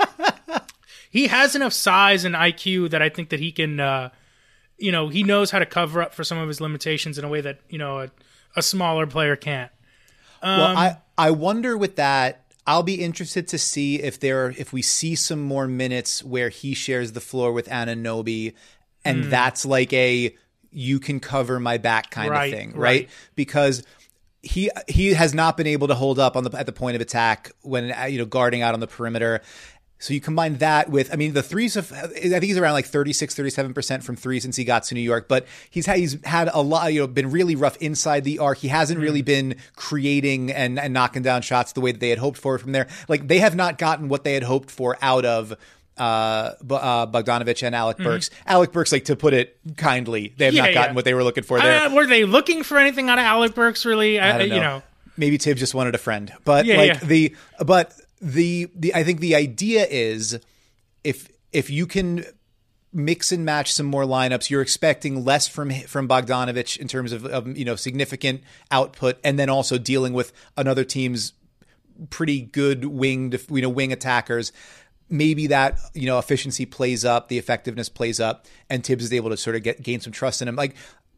he has enough size and I Q that I think that he can. Uh, you know, he knows how to cover up for some of his limitations in a way that you know a, a smaller player can't. Um, well, I I wonder with that. I'll be interested to see if there if we see some more minutes where he shares the floor with Anunoby, and mm. that's like a you can cover my back kind right, of thing, right? right? Because he he has not been able to hold up on the at the point of attack when you know guarding out on the perimeter. So you combine that with, I mean, the threes of, I think he's around like thirty-six, thirty-seven percent from three since he got to New York, but he's had, he's had a lot, you know, been really rough inside the arc. He hasn't really been creating and, and knocking down shots the way that they had hoped for from there. Like they have not gotten what they had hoped for out of uh, B- uh Bogdanovich and Alec Burks. Mm-hmm. Alec Burks, like to put it kindly, they have yeah, not gotten yeah. what they were looking for there. Uh, were they looking for anything out of Alec Burks really? I, I don't know. You know. Maybe Tibbs just wanted a friend, but yeah, like yeah. the, but the, the, I think the idea is, If if you can mix and match some more lineups, you're expecting less from from Bogdanovich in terms of, of you know significant output, and then also dealing with another team's pretty good winged you know wing attackers. Maybe that you know efficiency plays up, the effectiveness plays up, and Tibbs is able to sort of get gain some trust in him. Like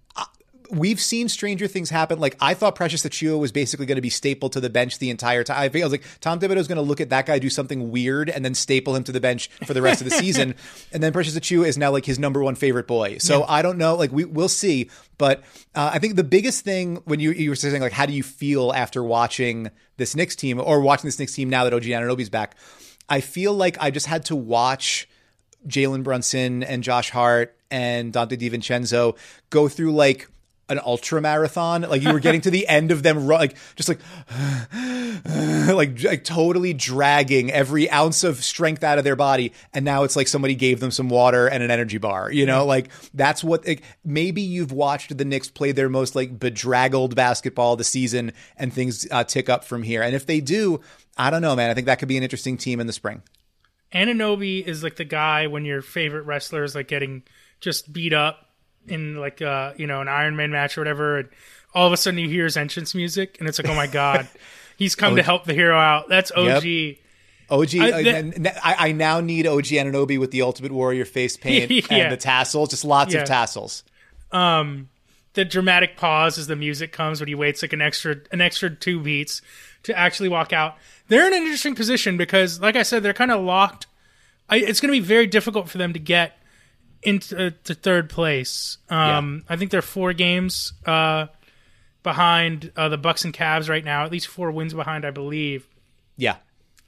we've seen stranger things happen. Like I thought Precious Achiuwa was basically going to be stapled to the bench the entire time. I was like, Tom Thibodeau is going to look at that guy do something weird and then staple him to the bench for the rest of the season. And then Precious Achiuwa is now like his number one favorite boy. So yeah. I don't know. Like we we'll see. But uh, I think the biggest thing when you you were saying like, how do you feel after watching this Knicks team or watching this Knicks team now that O G Anunoby's back? I feel like I just had to watch Jalen Brunson and Josh Hart and Dante DiVincenzo go through like an ultra marathon. Like you were getting to the end of them, like just like, like, like totally dragging every ounce of strength out of their body. And now it's like somebody gave them some water and an energy bar, you know, like that's what, like, maybe you've watched the Knicks play their most like bedraggled basketball of the season and things uh, tick up from here. And if they do, I don't know, man, I think that could be an interesting team in the spring. Anunoby is like the guy when your favorite wrestler is like getting just beat up in like uh you know an Iron Man match or whatever, and all of a sudden you hear his entrance music and it's like, oh my god, he's come O G. To help the hero out. That's O G. Yep. O G. I, that, I, I now need O G Anunoby with the Ultimate Warrior face paint yeah. and the tassels, just lots yeah. of tassels. Um, the dramatic pause as the music comes when he waits like an extra an extra two beats to actually walk out. They're in an interesting position because, like I said, they're kind of locked. I, it's going to be very difficult for them to get into uh, to third place. Um, yeah. I think they're four games uh, behind uh, the Bucks and Cavs right now. At least four wins behind, I believe. Yeah.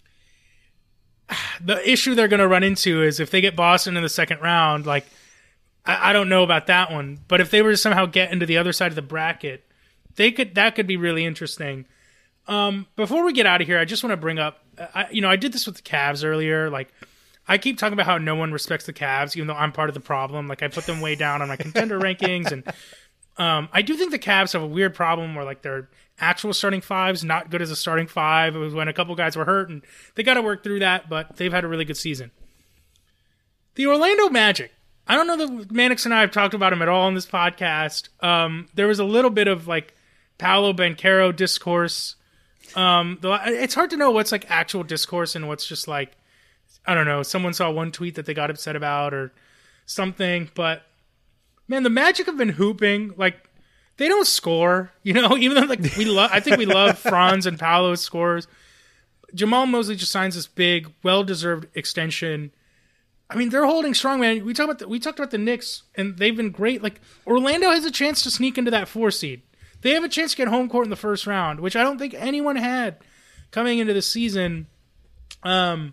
The issue they're going to run into is if they get Boston in the second round, like, I, I don't know about that one. But if they were to somehow get into the other side of the bracket, they could that could be really interesting. Um, before we get out of here, I just want to bring up, I, you know, I did this with the Cavs earlier. Like, I keep talking about how no one respects the Cavs, even though I'm part of the problem. Like, I put them way down on my contender rankings. And um, I do think the Cavs have a weird problem where, like, their actual starting five's not good as a starting five. It was when a couple guys were hurt, and they got to work through that, but they've had a really good season. The Orlando Magic. I don't know that Mannix and I have talked about them at all on this podcast. Um, there was a little bit of, like, Paolo Banchero discourse. Um, the, it's hard to know what's, like, actual discourse and what's just, like, I don't know, someone saw one tweet that they got upset about or something, but man, the Magic have been hooping. Like, they don't score, you know, even though like we love, I think we love Franz and Paolo's scores. Jamal Mosley just signs this big, well-deserved extension. I mean, they're holding strong, man. We talked about the, we talked about the Knicks, and they've been great. Like, Orlando has a chance to sneak into that four seed. They have a chance to get home court in the first round, which I don't think anyone had coming into the season. Um.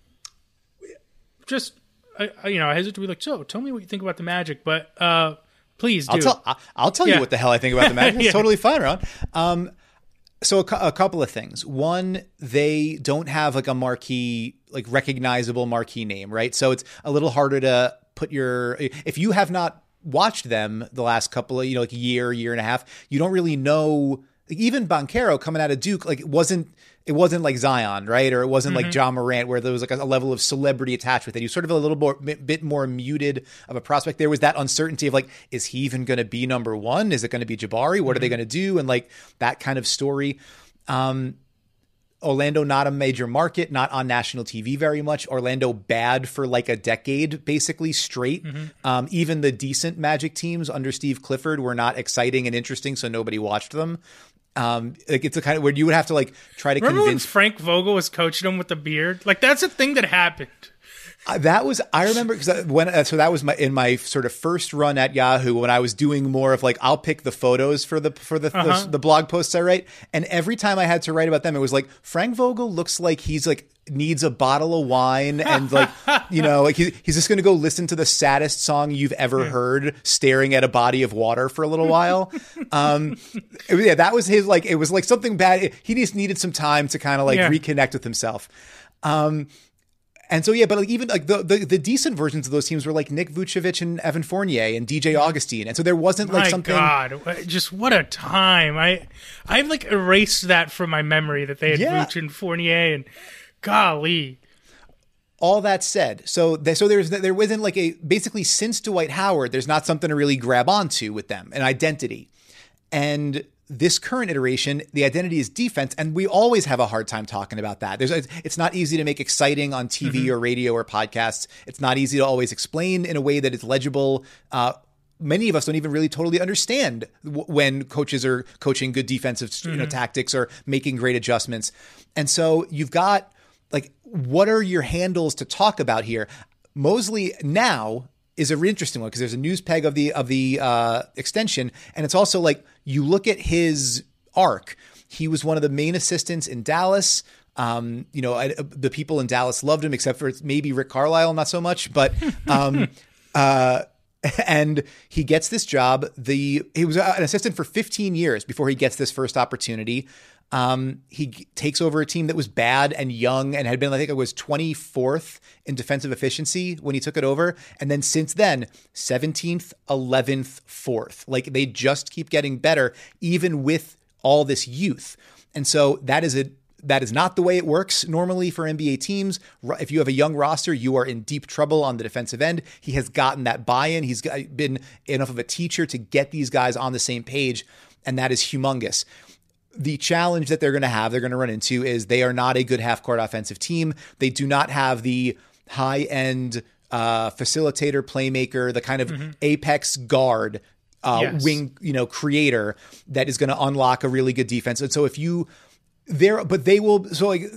Just, I, you know, I hesitate to be like, so, tell me what you think about the Magic, but uh, please do. I'll tell, I'll tell yeah. you what the hell I think about the Magic. It's yeah. totally fine, Ron. Um, So a, cu- a couple of things. One, they don't have like a marquee, like recognizable marquee name, right? So it's a little harder to put your, if you have not watched them the last couple of, you know, like year, year and a half, you don't really know, like even Banchero coming out of Duke, like it wasn't, it wasn't like Zion, right? Or it wasn't mm-hmm. like Ja Morant where there was like a, a level of celebrity attached with it. He was sort of a little more, bit more muted of a prospect. There was that uncertainty of like, is he even going to be number one? Is it going to be Jabari? What mm-hmm. are they going to do? And like that kind of story. Um, Orlando, not a major market, not on national T V very much. Orlando bad for like a decade, basically straight. Mm-hmm. Um, even the decent Magic teams under Steve Clifford were not exciting and interesting, so nobody watched them. Um, like it's a kind of where you would have to like try to Remember convince. When Frank Vogel was coaching him with the beard? Like that's a thing that happened. Uh, that was, I remember because when, uh, so that was my, in my sort of first run at Yahoo when I was doing more of like, I'll pick the photos for the, for the, uh-huh. the, the blog posts I write. And every time I had to write about them, it was like, Frank Vogel looks like he's like, needs a bottle of wine and like, you know, like he, he's just going to go listen to the saddest song you've ever heard staring at a body of water for a little while. Um, it, yeah, that was his, like, it was like something bad. He just needed some time to kind of like yeah. reconnect with himself. Um, And so, yeah, but like even like the, the the decent versions of those teams were like Nick Vucevic and Evan Fournier and D J Augustine. And so there wasn't like my something. God, just what a time. I, I've like erased that from my memory that they had yeah. Vuce and Fournier and golly. All that said, so they, so there's there wasn't like a basically since Dwight Howard, there's not something to really grab onto with them, an identity. And this current iteration, the identity is defense, and we always have a hard time talking about that. There's, it's not easy to make exciting on T V mm-hmm. or radio or podcasts. It's not easy to always explain in a way that is legible. Uh, many of us don't even really totally understand w- when coaches are coaching good defensive mm-hmm. you know, tactics or making great adjustments. And so you've got like, what are your handles to talk about here? Mosley now is a really interesting one because there's a news peg of the of the uh, extension, and it's also like you look at his arc. He was one of the main assistants in Dallas. Um, you know, I, the people in Dallas loved him, except for maybe Rick Carlisle, not so much. But um, uh, and he gets this job. The he was an assistant for fifteen years before he gets this first opportunity. Um, he g- takes over a team that was bad and young and had been, I think it was twenty-fourth in defensive efficiency when he took it over. And then since then, seventeenth, eleventh, fourth. Like they just keep getting better, even with all this youth. And so that is a, that is not the way it works normally for N B A teams. If you have a young roster, you are in deep trouble on the defensive end. He has gotten that buy-in. He's been enough of a teacher to get these guys on the same page. And that is humongous. The challenge that they're going to have, they're going to run into is they are not a good half-court offensive team. They do not have the high-end uh, facilitator, playmaker, the kind of mm-hmm. apex guard, uh, yes. wing, you know, creator that is going to unlock a really good defense. And so if you there, but they will, so like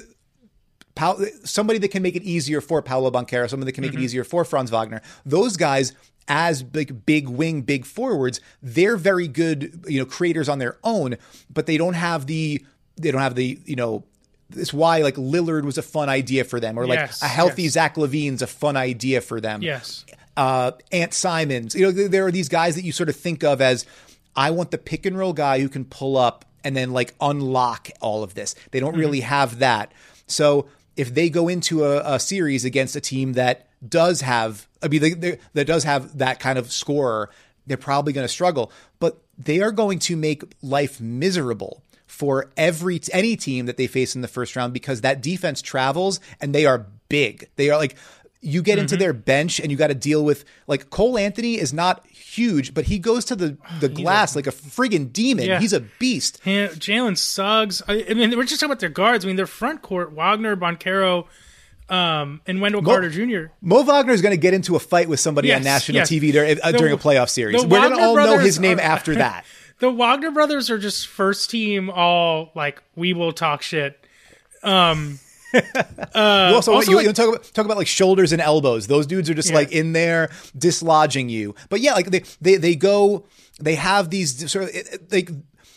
Paul, somebody that can make it easier for Paolo Banchero, somebody that can make mm-hmm. it easier for Franz Wagner, those guys as big, big wing, big forwards, they're very good, you know, creators on their own, but they don't have the, they don't have the, you know, it's why like Lillard was a fun idea for them, or like yes, a healthy yes. Zach LaVine's a fun idea for them. Yes. Uh, Ant Simons, you know, there are these guys that you sort of think of as, I want the pick and roll guy who can pull up and then like unlock all of this. They don't mm-hmm. really have that. So if they go into a, a series against a team that does have, I mean, they, they, that does have that kind of scorer, they're probably going to struggle, but they are going to make life miserable for every, any team that they face in the first round, because that defense travels and they are big. They are like, you get mm-hmm. into their bench and you got to deal with like Cole Anthony is not huge, but he goes to the, the glass a, like a friggin' demon. Yeah. He's a beast. Yeah, Jalen Suggs. I, I mean, we're just talking about their guards. I mean, their front court, Wagner, Banchero, um, and Wendell Mo, Carter Junior Mo Wagner is going to get into a fight with somebody yes, on national yes. T V during, uh, during a playoff series. We're going to all know his name are, after that. The Wagner brothers are just first team all like, we will talk shit. Um, uh, you also, also you, like, you know, talk about talk about like shoulders and elbows. Those dudes are just yeah. like in there dislodging you. But yeah, like they they they go. They have these sort of like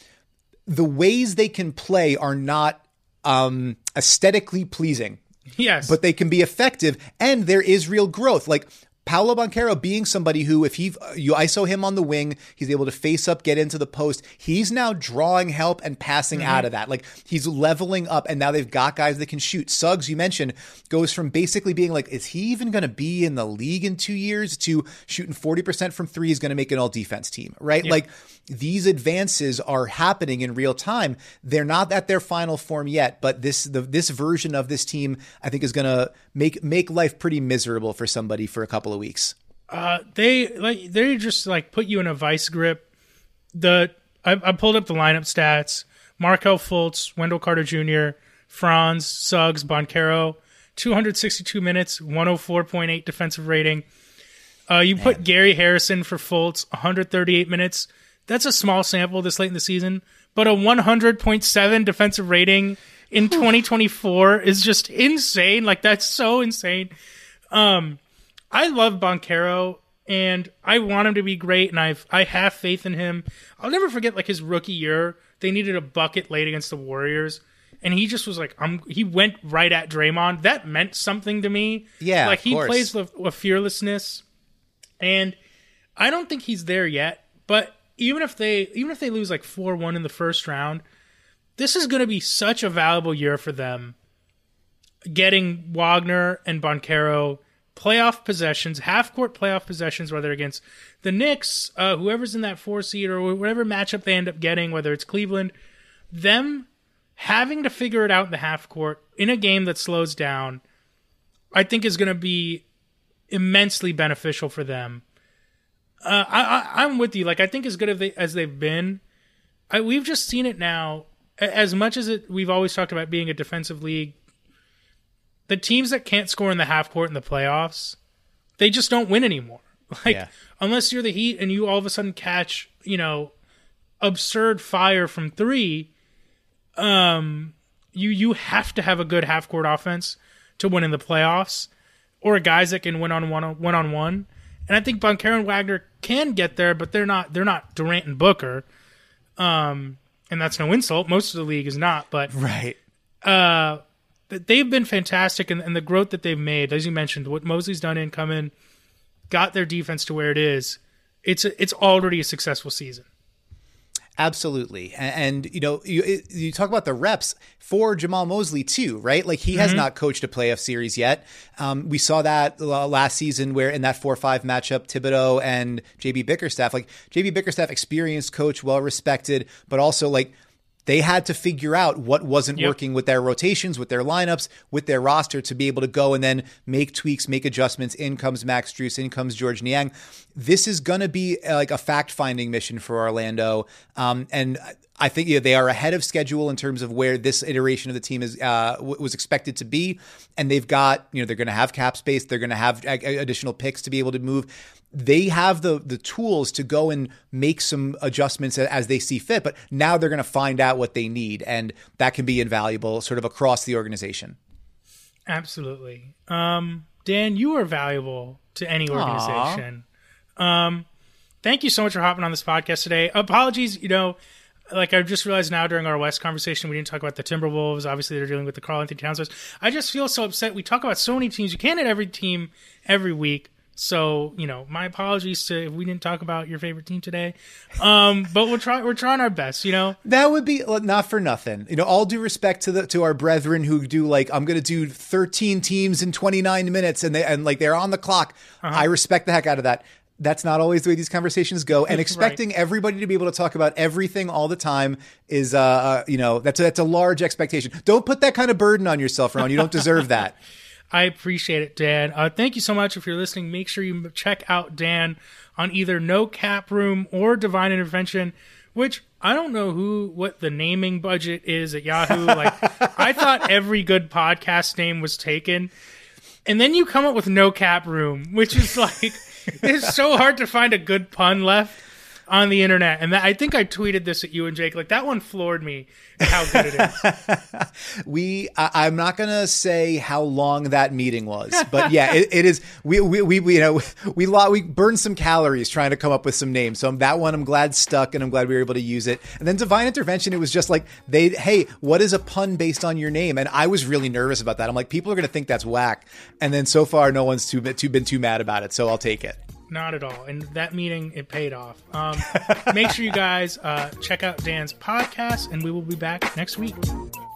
the ways they can play are not um, aesthetically pleasing. Yes, but they can be effective, and there is real growth. Like Paolo Banchero being somebody who, if he you I S O him on the wing, he's able to face up, get into the post. He's now drawing help and passing mm-hmm. out of that. Like he's leveling up, and now they've got guys that can shoot. Suggs, you mentioned, goes from basically being like, is he even going to be in the league in two years to shooting forty percent from three, is going to make an all defense team, right? Yeah. Like these advances are happening in real time. They're not at their final form yet, but this the this version of this team, I think, is going to make make life pretty miserable for somebody for a couple of weeks. Uh, they like they just like put you in a vice grip. The I, I pulled up the lineup stats: Markelle Fultz, Wendell Carter Junior, Franz, Suggs, Banchero, two hundred sixty-two minutes, one oh four point eight defensive rating. Uh, you Man. put Gary Harrison for Fultz, one hundred thirty-eight minutes. That's a small sample this late in the season, but a one hundred point seven defensive rating in twenty twenty-four is just insane. Like that's so insane. Um. I love Banchero, and I want him to be great, and I've I have faith in him. I'll never forget like his rookie year. They needed a bucket late against the Warriors, and he just was like, I'm. He went right at Draymond. That meant something to me. Yeah, like he of course. plays with, with fearlessness, and I don't think he's there yet. But even if they even if they lose like four one in the first round, this is going to be such a valuable year for them. Getting Wagner and Banchero playoff possessions, half-court playoff possessions, whether against the Knicks, uh, whoever's in that four seed, or whatever matchup they end up getting, whether it's Cleveland, them having to figure it out in the half-court in a game that slows down, I think is going to be immensely beneficial for them. Uh, I, I, I'm with you. Like I think as good as, they, as they've been, I, we've just seen it now. As much as it, we've always talked about being a defensive league, the teams that can't score in the half court in the playoffs, they just don't win anymore. Like yeah. unless you're the Heat and you all of a sudden catch, you know, absurd fire from three, um, you you have to have a good half court offense to win in the playoffs, or guys that can win on one one on one. And I think Banchero and Wagner can get there, but they're not they're not Durant and Booker. Um, and that's no insult. Most of the league is not, but right. Uh. They've been fantastic, and, and the growth that they've made, as you mentioned, what Mosley's done in come in, got their defense to where it is. It's a, it's already a successful season. Absolutely. And, and you know, you, you talk about the reps for Jamal Mosley too, right? Like he has mm-hmm. not coached a playoff series yet. Um, we saw that last season where in that four five matchup, Thibodeau and J B Bickerstaff, like J B Bickerstaff, experienced coach, well-respected, but also like, they had to figure out what wasn't yep. working with their rotations, with their lineups, with their roster to be able to go and then make tweaks, make adjustments. In comes Max Strus, in comes George Niang. This is going to be like a fact-finding mission for Orlando. Um, and I think you know, they are ahead of schedule in terms of where this iteration of the team is uh, w- was expected to be. And they've got, you know, they're going to have cap space. They're going to have a- additional picks to be able to move. They have the the tools to go and make some adjustments as they see fit, but now they're going to find out what they need, and that can be invaluable sort of across the organization. Absolutely. Um, Dan, you are valuable to any organization. Um, thank you so much for hopping on this podcast today. Apologies, you know, like I just realized now during our West conversation, we didn't talk about the Timberwolves. Obviously, they're dealing with the Karl Anthony Towns. I just feel so upset. We talk about so many teams. You can't hit every team every week. So, you know, my apologies to if we didn't talk about your favorite team today. Um, but we're trying we're trying our best, you know. That would be not for nothing. You know, all due respect to the to our brethren who do like I'm going to do thirteen teams in twenty-nine minutes and they and like they're on the clock. Uh-huh. I respect the heck out of that. That's not always the way these conversations go. And expecting right. everybody to be able to talk about everything all the time is, uh, uh you know, that's a, that's a large expectation. Don't put that kind of burden on yourself, Ron. You don't deserve that. I appreciate it, Dan. Uh, thank you so much. If you're listening, make sure you check out Dan on either No Cap Room or Divine Intervention, which I don't know who, what the naming budget is at Yahoo. Like, I thought every good podcast name was taken. And then you come up with No Cap Room, which is like, it's so hard to find a good pun left. on the internet. And that, I think I tweeted this at you and Jake. Like, that one floored me at how good it is. we, I, I'm not going to say how long that meeting was, but yeah, it, it is. We, we, we, we, you know, we, we burned some calories trying to come up with some names. So that one, I'm glad stuck, and I'm glad we were able to use it. And then Divine Intervention, it was just like, they, hey, what is a pun based on your name? And I was really nervous about that. I'm like, people are going to think that's whack. And then so far, no one's too, too been too mad about it. So I'll take it. Not at all. And that meeting, it paid off. Um, make sure you guys uh, check out Dan's podcast, and we will be back next week.